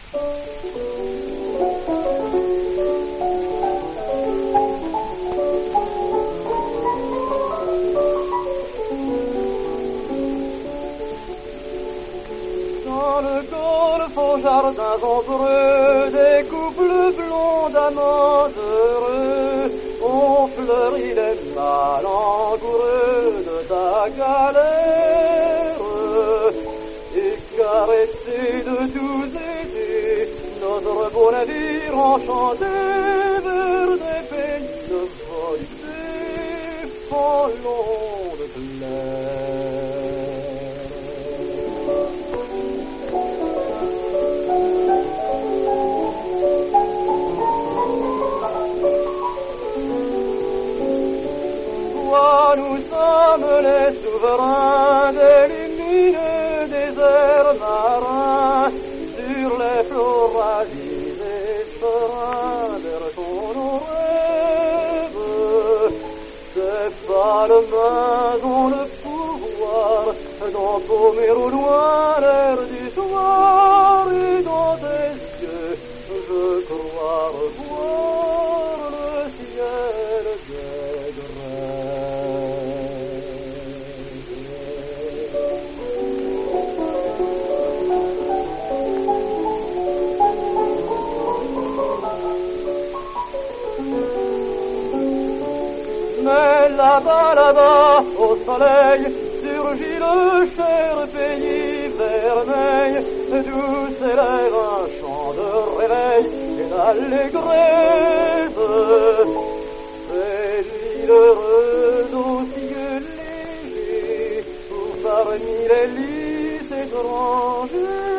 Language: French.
Dans le golfe aux jardins ombreux, des couples blonds d'amants heureux ont fleuri les malangoureux de ta galère. Et caressé de tous étés, notre beau navire enchanté vers des pays de volupté en l'onde claire. Nous sommes les souverains des lumineux déserts marins, sur les flots ravis et sereins, vers nos rêves. Ces pâles mains ont le pouvoir d'empaumer au loin l'air du soir, et dans tes yeux je crois revoir le ciel des grèves. Mais là-bas, au soleil, surgit le cher pays vermeil, d'où s'élève un chant de réveil et d'allégresse. C'est l'île heureuse aux cieux légers, où parmi les lys étrangers,